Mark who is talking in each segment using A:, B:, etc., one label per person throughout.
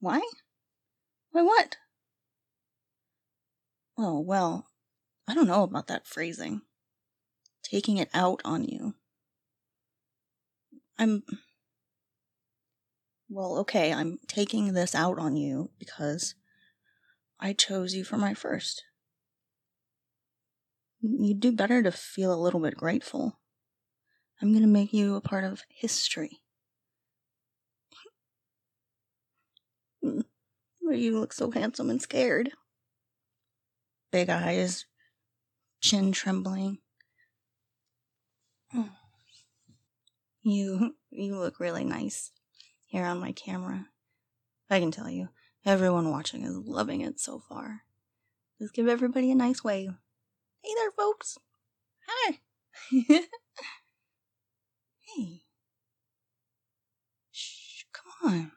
A: Why? Why what? Oh, well, I don't know about that phrasing. Taking it out on you. Well, okay, I'm taking this out on you because I chose you for my first. You'd do better to feel a little bit grateful. I'm gonna make you a part of history. You look so handsome and scared. Big eyes, chin trembling. You look really nice here on my camera. I can tell you, everyone watching is loving it so far. Just give everybody a nice wave. Hey there, folks. Hi. Hey. Shh, come on.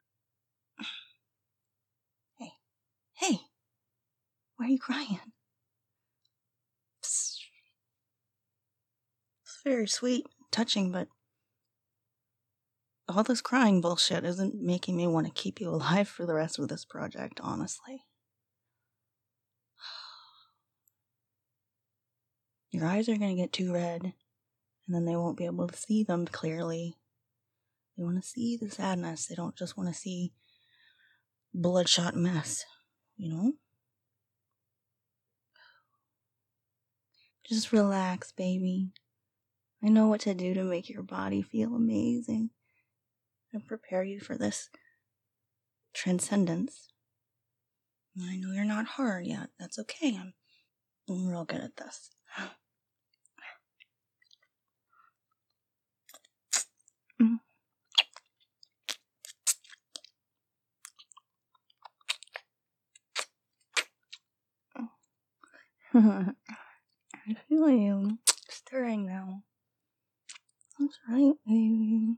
A: Hey. Why are you crying? Psst. It's very sweet, touching, but all this crying bullshit isn't making me want to keep you alive for the rest of this project, honestly. Your eyes are going to get too red, and then they won't be able to see them clearly. They want to see the sadness. They don't just want to see bloodshot mess, you know? Just relax, baby. I know what to do to make your body feel amazing and prepare you for this transcendence. I know you're not hard yet. That's okay. I'm real good at this. I feel you stirring now. That's right, baby.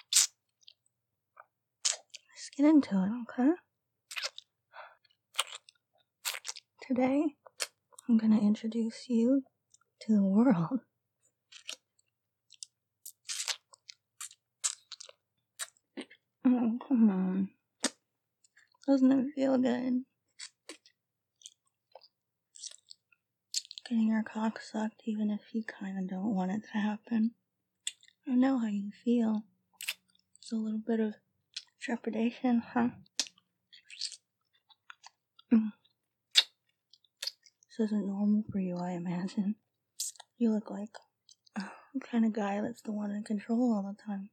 A: Let's get into it, okay? Today, I'm gonna introduce you to the world. Oh, come on. Doesn't it feel good? Getting your cock sucked even if you kinda don't want it to happen. I know how you feel. It's a little bit of trepidation, huh? This isn't normal for you, I imagine. You look like the kind of guy that's the one in control all the time.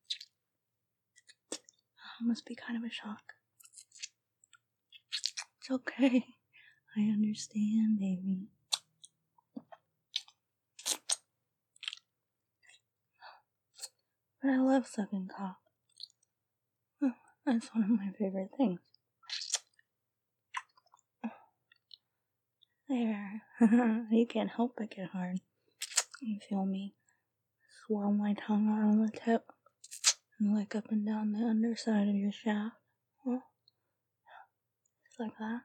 A: It must be kind of a shock. It's okay. I understand, baby. But I love sucking cock. That's one of my favorite things. There. You can't help but get hard. You feel me swirl my tongue out on the tip and lick up and down the underside of your shaft. Just like that.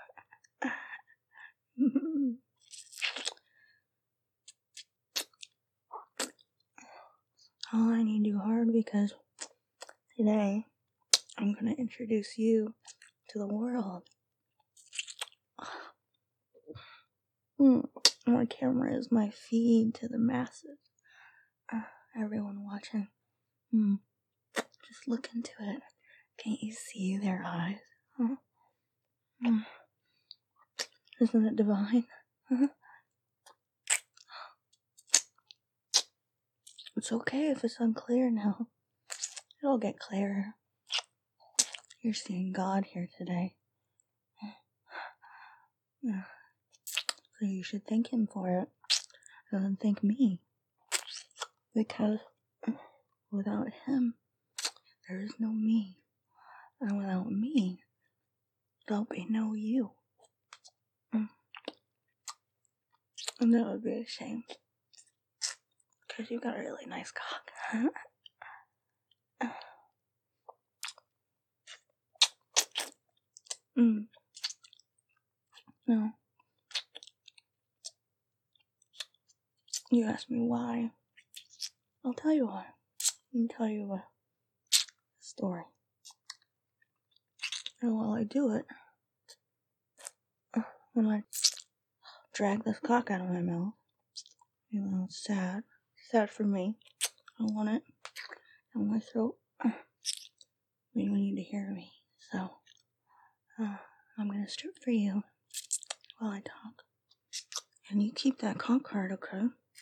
A: Oh, I need you hard because today I'm gonna introduce you to the world. My camera is my feed to the masses. Everyone watching. Just look into it. Can't you see their eyes? Isn't it divine? It's okay if it's unclear now. It'll get clearer. You're seeing God here today. So you should thank Him for it. And then thank me. Because without Him, there is no me. And without me, there'll be no you. And that would be a shame. Because you got a really nice cock. No. You asked me why. I'll tell you why. I'll tell you a story. And while I do it, when I drag this cock out of my mouth, it's sad. Sad for me. I want it in my throat. You need to hear me. So, I'm gonna strip for you while I talk. And you keep that cock hard, okay?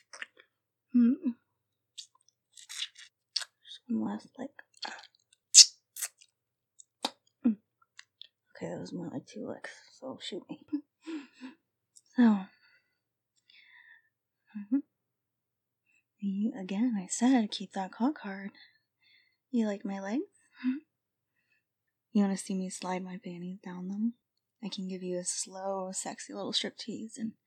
A: Just one last lick. Okay, that was more like 2 licks, so shoot me. So, again, I said keep that cock hard. You like my legs? You want to see me slide my panties down them? I can give you a slow, sexy little striptease, and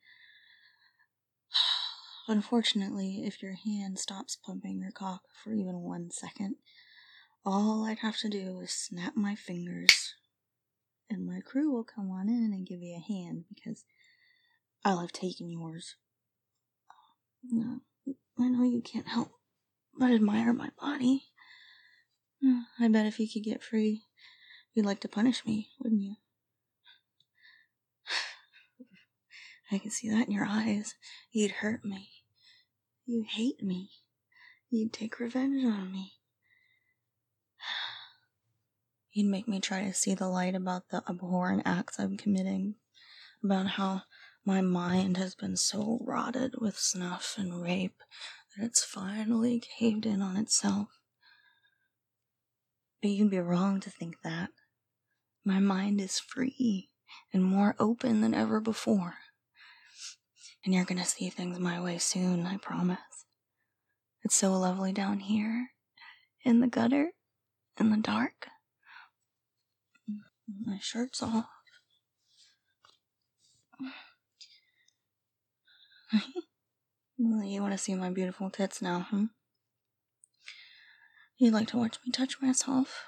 A: unfortunately, if your hand stops pumping your cock for even 1 second, all I'd have to do is snap my fingers, and my crew will come on in and give you a hand, because I'll have taken yours. No, I know you can't help but admire my body. I bet if you could get free, you'd like to punish me, wouldn't you? I can see that in your eyes. You'd hurt me. You hate me. You'd take revenge on me. You'd make me try to see the light about the abhorrent acts I'm committing, about how my mind has been so rotted with snuff and rape that it's finally caved in on itself. But you'd be wrong to think that. My mind is free and more open than ever before. And you're gonna see things my way soon, I promise. It's so lovely down here, in the gutter, in the dark. My shirt's off. You want to see my beautiful tits now, You'd like to watch me touch myself?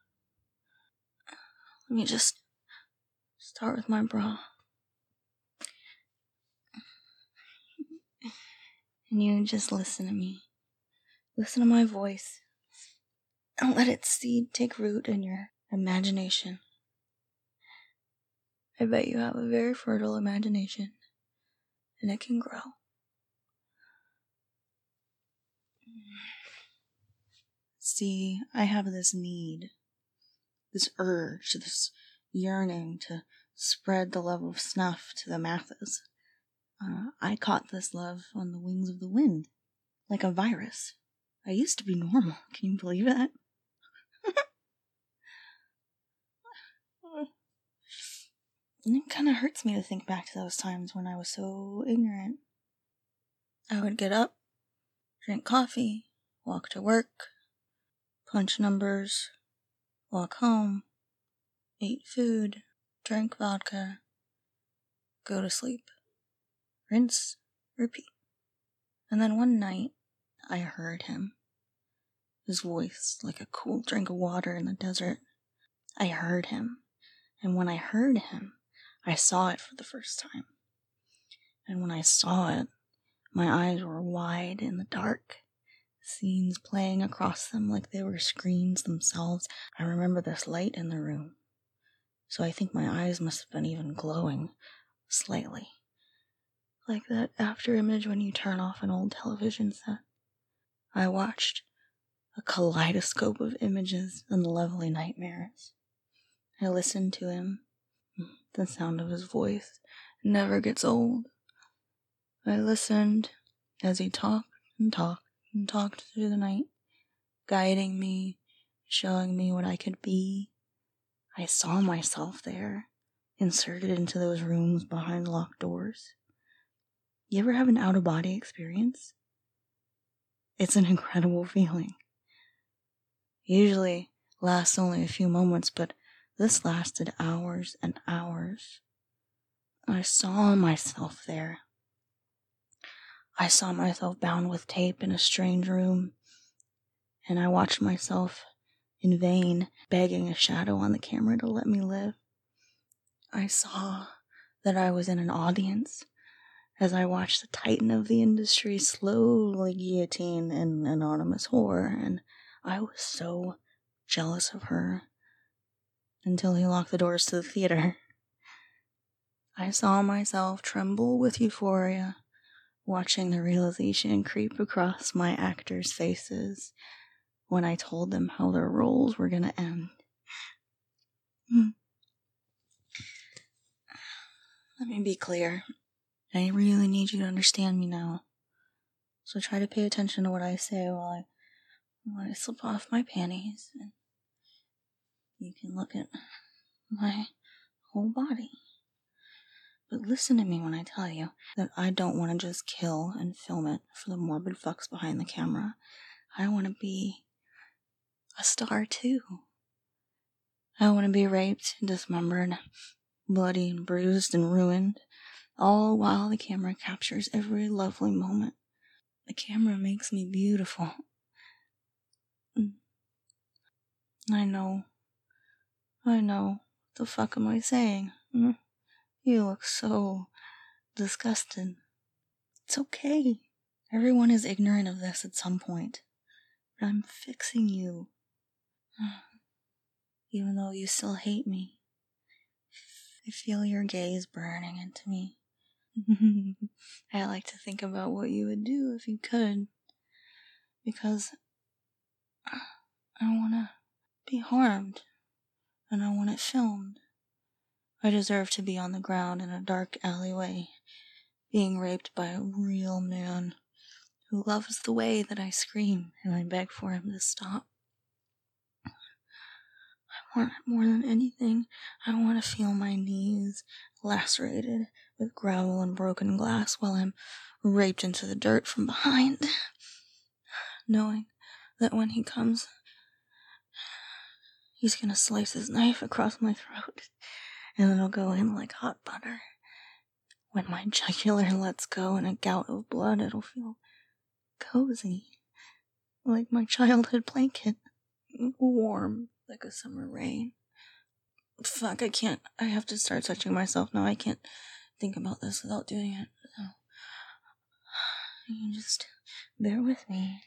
A: Let me just start with my bra. And you just listen to me. Listen to my voice. And let its seed take root in your imagination. I bet you have a very fertile imagination. And it can grow. See, I have this need, this urge, this yearning to spread the love of snuff to the masses. I caught this love on the wings of the wind, like a virus. I used to be normal. Can you believe that? And it kind of hurts me to think back to those times when I was so ignorant. I would get up, drink coffee, walk to work, punch numbers, walk home, eat food, drink vodka, go to sleep, rinse, repeat. And then one night, I heard him. His voice, like a cool drink of water in the desert. I heard him. And when I heard him, I saw it for the first time. And when I saw it, my eyes were wide in the dark, scenes playing across them like they were screens themselves. I remember this light in the room, so I think my eyes must have been even glowing slightly. Like that after image when you turn off an old television set. I watched a kaleidoscope of images and lovely nightmares. I listened to him. The sound of his voice never gets old. I listened as he talked and talked and talked through the night, guiding me, showing me what I could be. I saw myself there, inserted into those rooms behind locked doors. You ever have an out-of-body experience? It's an incredible feeling. Usually lasts only a few moments, but this lasted hours and hours. I saw myself there. I saw myself bound with tape in a strange room, and I watched myself in vain begging a shadow on the camera to let me live. I saw that I was in an audience as I watched the titan of the industry slowly guillotine an anonymous whore, and I was so jealous of her. until he locked the doors to the theater. I saw myself tremble with euphoria, watching the realization creep across my actors' faces when I told them how their roles were gonna end. Let me be clear. I really need you to understand me now. So try to pay attention to what I say while I slip off my panties. And you can look at my whole body. But listen to me when I tell you that I don't want to just kill and film it for the morbid fucks behind the camera. I want to be a star too. I want to be raped, dismembered, bloody and bruised and ruined, all while the camera captures every lovely moment. The camera makes me beautiful. I know. What the fuck am I saying? You look so disgusted. It's okay. Everyone is ignorant of this at some point. But I'm fixing you. Even though you still hate me. I feel your gaze burning into me. I like to think about what you would do if you could. Because I want to be harmed. And I want it filmed. I deserve to be on the ground in a dark alleyway, being raped by a real man who loves the way that I scream and I beg for him to stop. I want more than anything. I want to feel my knees lacerated with gravel and broken glass while I'm raped into the dirt from behind, knowing that when he comes, he's gonna slice his knife across my throat, and it'll go in like hot butter. When my jugular lets go in a gout of blood, it'll feel cozy, like my childhood blanket, warm like a summer rain. Fuck, I have to start touching myself now. I can't think about this without doing it. So, you just bear with me.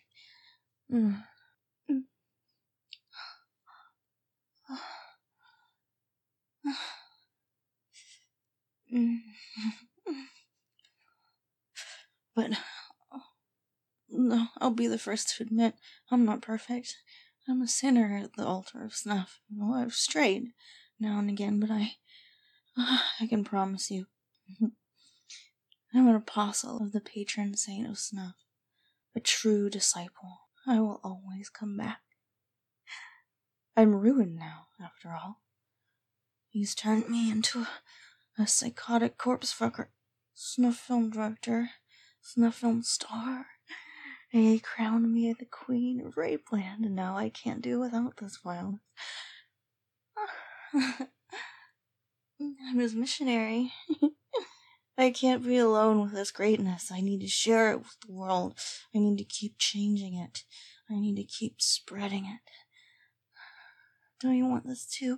A: But no, I'll be the first to admit I'm not perfect. I'm a sinner at the altar of snuff. I've strayed now and again, but I can promise you, I'm an apostle of the patron saint of snuff, a true disciple. I will always come back. I'm ruined now, after all. He's turned me into a psychotic corpse fucker, snuff film director, snuff film star. He crowned me the queen of Rapeland, and now I can't do without this violence. I'm his missionary. I can't be alone with this greatness. I need to share it with the world. I need to keep changing it. I need to keep spreading it. Don't you want this too?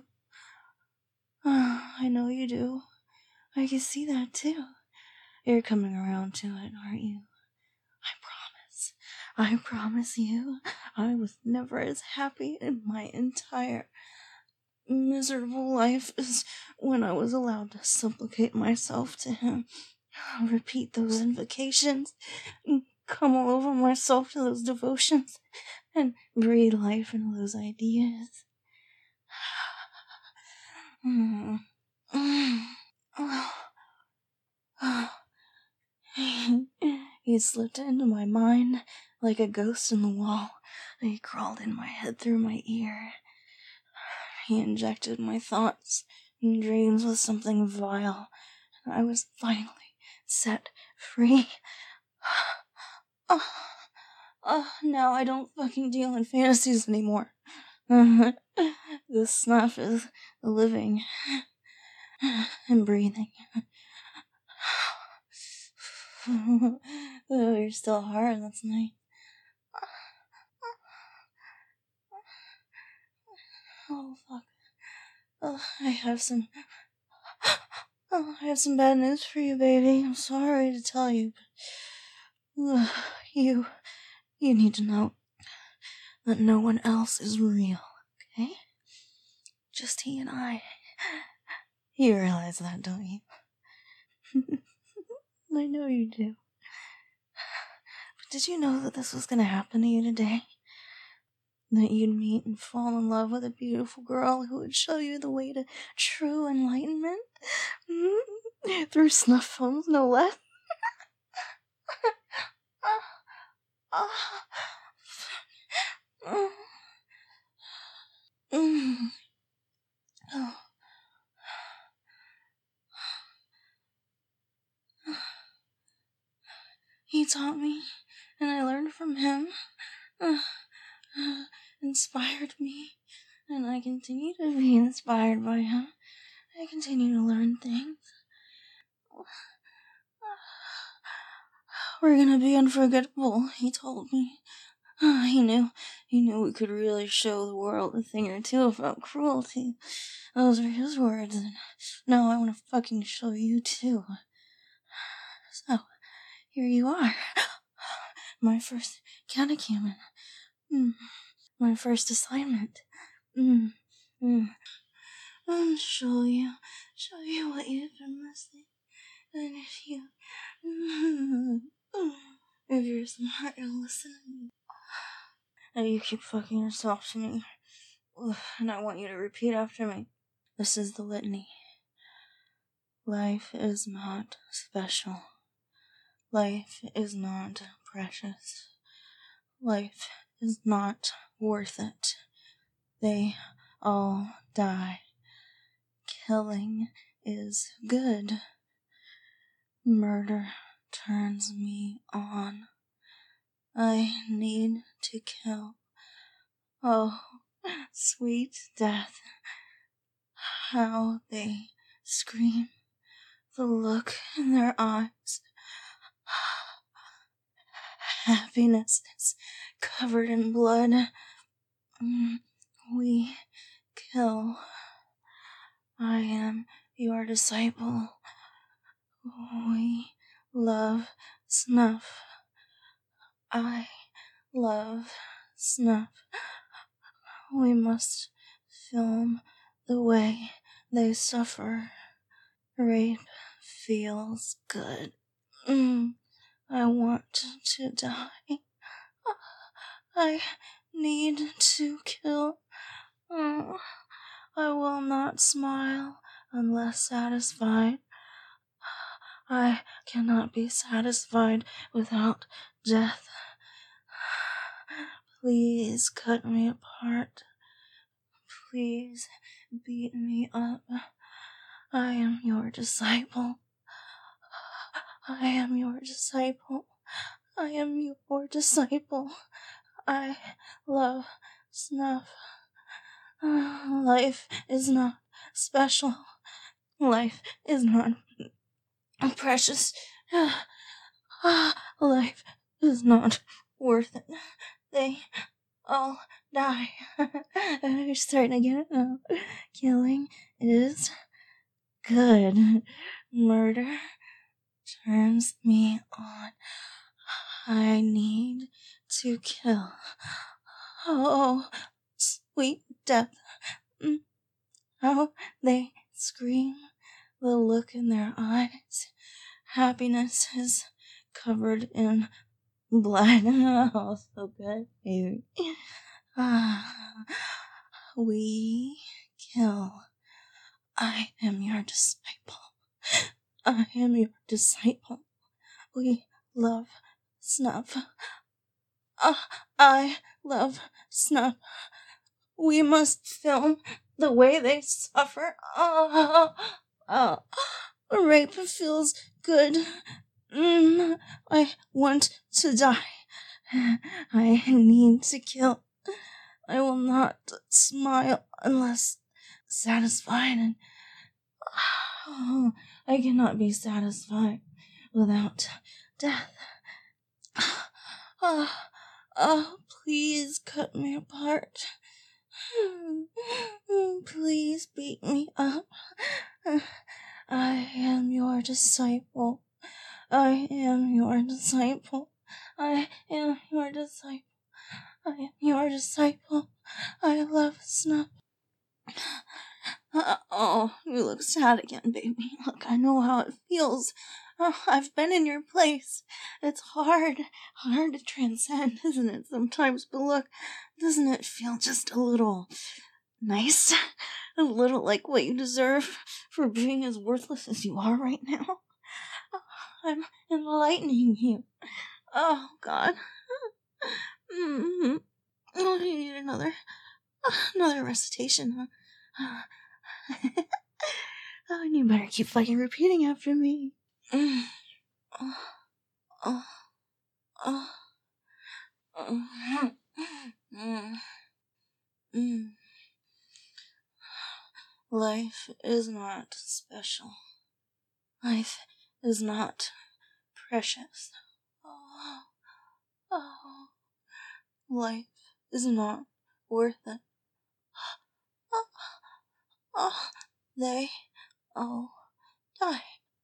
A: I know you do. I can see that too. You're coming around to it, aren't you? I promise you, I was never as happy in my entire miserable life as when I was allowed to supplicate myself to him, repeat those invocations, come all over myself to those devotions, and breathe life into those ideas. He slipped into my mind like a ghost in the wall. He crawled in my head through my ear. He injected my thoughts and dreams with something vile, and I was finally set free. Now I don't fucking deal in fantasies anymore. This snuff is living and breathing. Oh, you're still hard, that's nice. Oh, fuck. I have some bad news for you, baby. I'm sorry to tell you, but you need to know that no one else is real, okay? Just he and I. You realize that, don't you? I know you do. But did you know that this was gonna happen to you today? That you'd meet and fall in love with a beautiful girl who would show you the way to true enlightenment? Through snuff films, no less. He taught me, and I learned from him. Inspired me, and I continue to be inspired by him. I continue to learn things. We're gonna be unforgettable, he told me. He knew we could really show the world a thing or two about cruelty. Those are his words, and now I want to fucking show you too. So, here you are. My first catechumen. My first assignment. I'll show you what you've been missing. And if you're smart, you'll listen. And you keep fucking yourself to me. And I want you to repeat after me. This is the litany. Life is not special. Life is not precious. Life is not worth it. They all die. Killing is good. Murder turns me on. I need to kill. Oh, sweet death. How they scream. The look in their eyes. Happiness is covered in blood. We kill. I am your disciple. We love snuff. I love snuff. We must film the way they suffer. Rape feels good. I want to die. I need to kill. I will not smile unless satisfied. I cannot be satisfied without death. Please cut me apart. Please beat me up. I am your disciple. I am your disciple. I am your disciple. I love snuff. Life is not special. Life is not precious. Life is not worth it. They all die. You're starting to get it now. Killing is good. Murder turns me on. I need to kill. Oh, sweet death. How they scream. The look in their eyes. Happiness is covered in blood. Oh, so good, baby. We kill. I am your disciple. I am your disciple. We love snuff. I love snuff. We must film the way they suffer. Rape feels good. I want to die. I need to kill. I will not smile unless satisfied. And I cannot be satisfied without death. Please cut me apart. Please beat me up. I am your disciple. I am your disciple. I am your disciple. I am your disciple. I love snuff. Oh, you look sad again, baby. Look, I know how it feels. I've been in your place. It's hard to transcend, isn't it, sometimes? But look, doesn't it feel just a little nice? A little like what you deserve for being as worthless as you are right now? I'm enlightening you. Oh, God. Mm-hmm. Oh, you need another recitation, huh? Oh, and you better keep fucking repeating after me. Mm. Oh, oh, oh, oh. Mm. Mm. Life is not special. Life is not precious. Oh, oh. Life is not worth it. Oh, oh. They all die.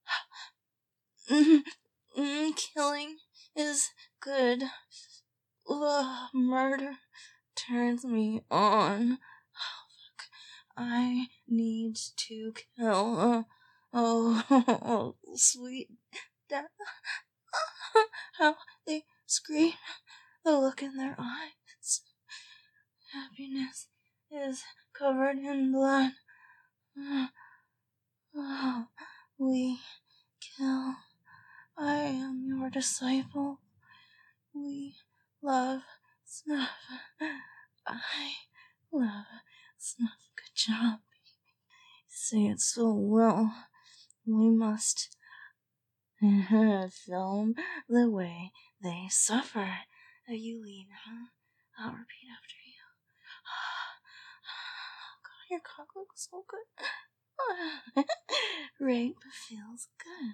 A: Killing is good. Murder turns me on. I need to kill. Oh, sweet death. How they scream. The look in their eyes. Happiness is covered in blood. Oh, we kill. I am your disciple. We love Snuff. I love Snuff. Good job, baby. Say it so well. We must film the way they suffer. You lean, huh? I'll repeat after you. God, your cock looks so good. Rape feels good.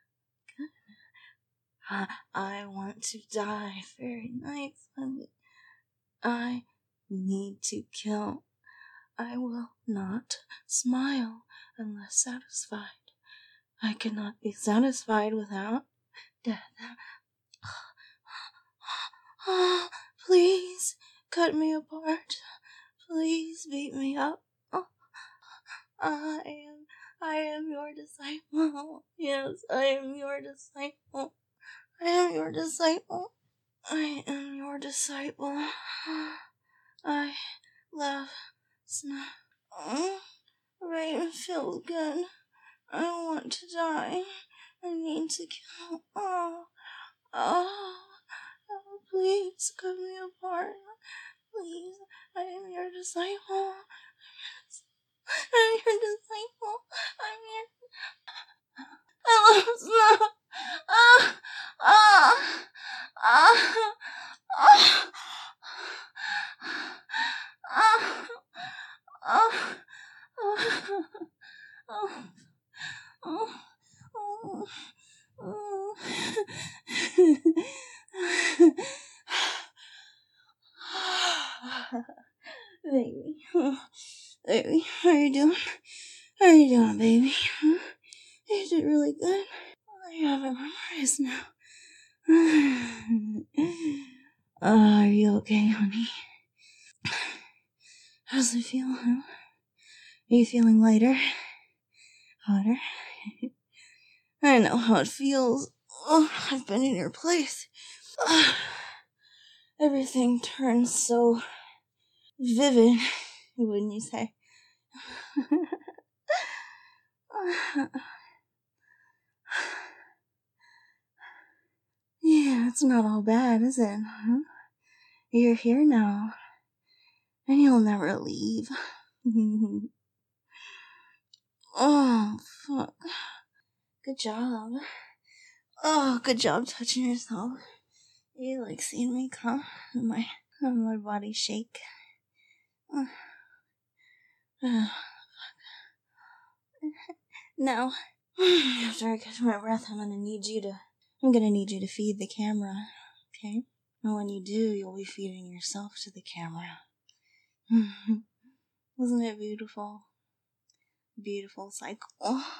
A: I want to die. Very nice, honey. I need to kill. I will not smile unless satisfied. I cannot be satisfied without death. Please cut me apart. Please beat me up. I am your disciple. Yes, I am your disciple. I am your disciple. I am your disciple. I love Snuff. Rain feels good. I want to die. I need to kill. Oh, please cut me apart. Please, I am your disciple. I'm your disciple. I'm your. I love Snuff. Ah, ah, ah, ah, ah, ah, ah, oh, oh, oh. Baby, baby, how you doing? How you doing, baby? You did really good. I have it memorized now. Are you okay, honey? How's it feel, huh? Are you feeling lighter? Hotter? I know how it feels. Oh, I've been in your place. Everything turns so vivid, wouldn't you say? Yeah, it's not all bad, is it? Huh? You're here now, and you'll never leave. Oh, fuck. Good job. Oh, good job touching yourself. You like seeing me come and my body shake. Now, after I catch my breath, I'm gonna need you to feed the camera, okay? And when you do, you'll be feeding yourself to the camera. Wasn't it beautiful? Beautiful cycle.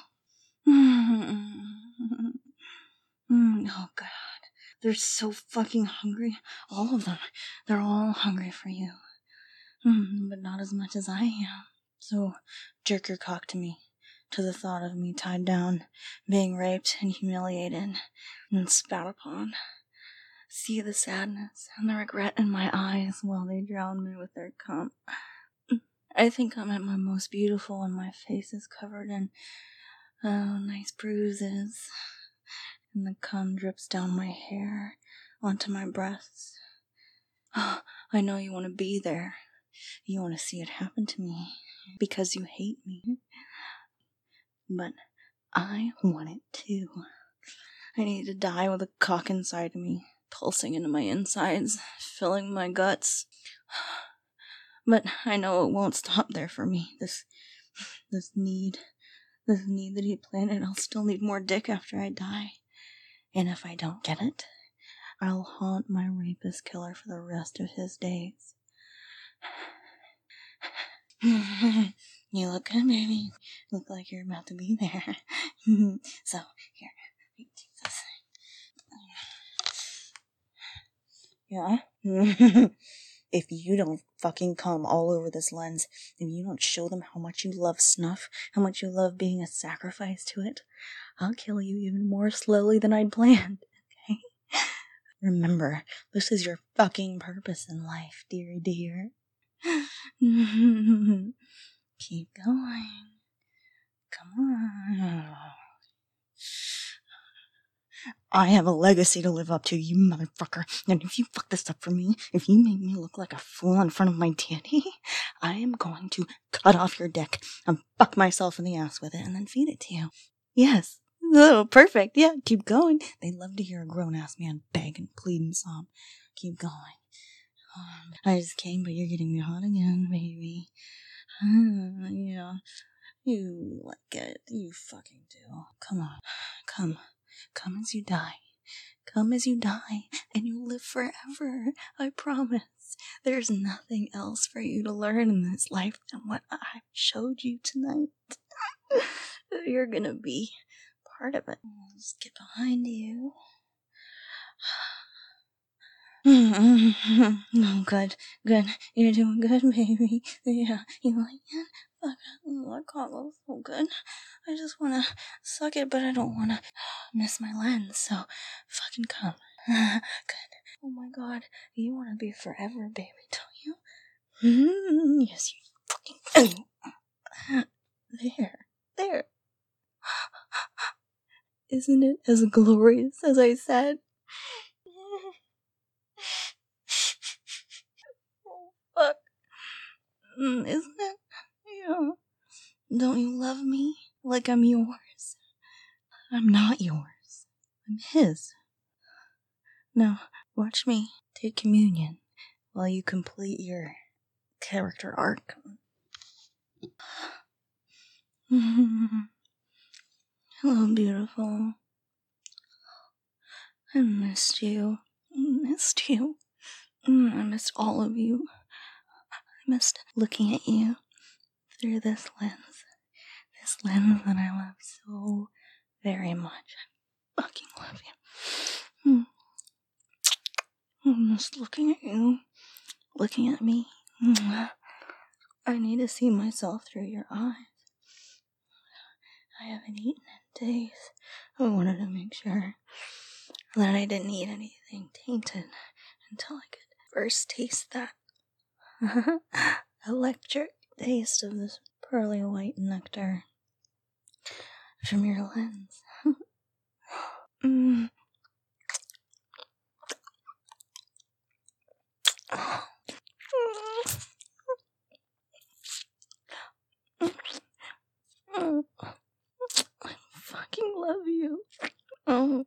A: Oh, God. They're so fucking hungry. All of them. They're all hungry for you. But not as much as I am. So jerk your cock to me, to the thought of me tied down, being raped and humiliated and spat upon. See the sadness and the regret in my eyes while they drown me with their cum. I think I'm at my most beautiful when my face is covered in nice bruises, and the cum drips down my hair onto my breasts. I know you want to be there. You want to see it happen to me because you hate me. But I want it too. I need to die with a cock inside of me, pulsing into my insides, filling my guts. But I know it won't stop there for me. This need that he planted, I'll still need more dick after I die. And if I don't get it, I'll haunt my rapist killer for the rest of his days. You look good, baby. Look like you're about to be there. So, here, take this. Yeah? If you don't fucking come all over this lens, if you don't show them how much you love snuff, how much you love being a sacrifice to it, I'll kill you even more slowly than I'd planned, okay? Remember, this is your fucking purpose in life, dearie dear. Keep going. Come on. I have a legacy to live up to, you motherfucker. And if you fuck this up for me, if you make me look like a fool in front of my daddy, I am going to cut off your dick and fuck myself in the ass with it and then feed it to you. Yes. Oh, perfect. Yeah, keep going. They love to hear a grown-ass man beg and plead and sob. Keep going. I just came, but you're getting me hot again, baby. Yeah. You like it. You fucking do. Come on. Come. Come as you die. Come as you die, and you'll live forever. I promise. There's nothing else for you to learn in this life than what I've showed you tonight. You're gonna be part of it. I'll just get behind you. Oh, good. You're doing good, baby. Yeah, you like it? Fuck, that cock looks so good. I just wanna suck it, but I don't wanna miss my lens, so fucking come. Good. Oh my god, you wanna be forever, baby, don't you? Yes, you fucking. There. Isn't it as glorious as I said? Oh, fuck. Isn't it? Yeah. Don't you love me like I'm yours? I'm not yours. I'm his. Now, watch me take communion while you complete your character arc. Hello, beautiful. I missed you. I missed all of you. I missed looking at you through this lens. This lens that I love so very much. I fucking love you. I'm just looking at you. Looking at me. I need to see myself through your eyes. I haven't eaten in days. I wanted to make sure that I didn't eat anything tainted until I could first taste that electric taste of this pearly white nectar from your lens. I fucking love you. Oh.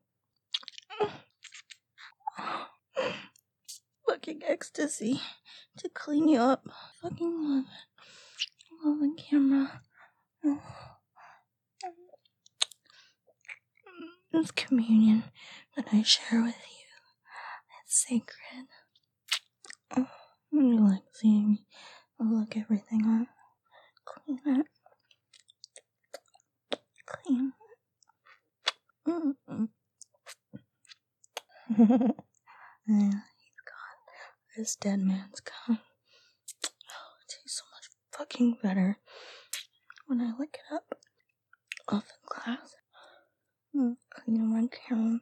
A: Fucking ecstasy to clean you up. Fucking love it. Love the camera. This communion that I share with you, it's sacred. I like seeing you look everything up. Clean it. Clean it. Yeah, he's gone. This dead man's gone. Oh, it tastes so much fucking better I lick it up off the glass. Clean my camera.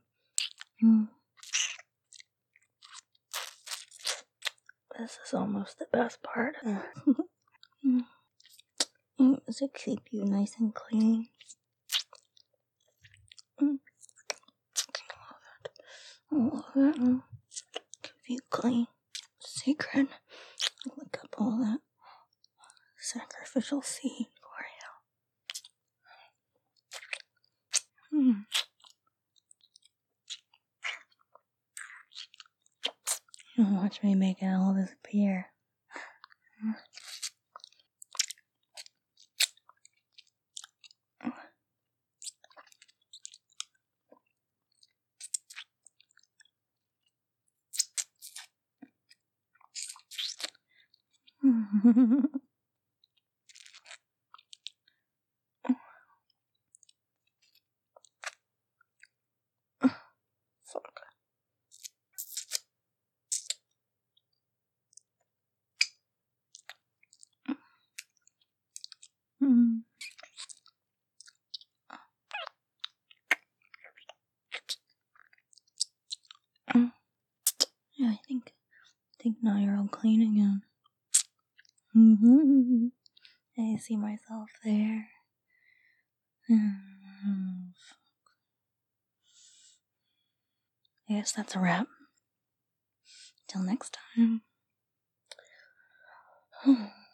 A: This is almost the best part. Does it keep you nice and clean? Keep you clean. Sacred. Look up all that sacrificial seed for you. Watch me make it all disappear. Fuck. Yeah, I think now you're all clean again. I see myself there. I guess that's a wrap. Till next time.